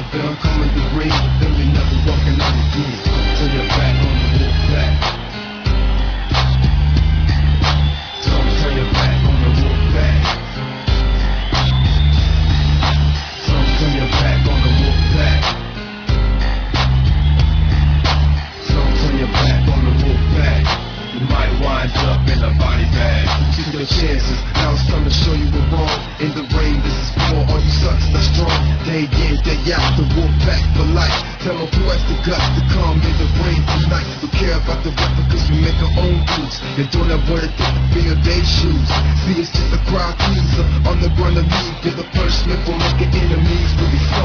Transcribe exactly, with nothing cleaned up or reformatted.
Feel I'm coming to bring, then you're never walking on the beat. Turn your back on the wolf pack. Don't turn your back on the wolf pack. Don't turn your back on the wolf pack. Don't turn your back on the wolf pack. You might wind up in a body bag. You took your chances, now it's time to show you we're wrong. In the rain, this is for all you suckers that strong. Day in, day out, the wolf pack for life. Tell them who has the guts to come in the rain tonight. Don't care about the weapon cause we make our own boots. And don't ever wanna take the fear of their shoes. See, it's just a crowd teaser on the ground to leave. You're the punishment for making enemies. Really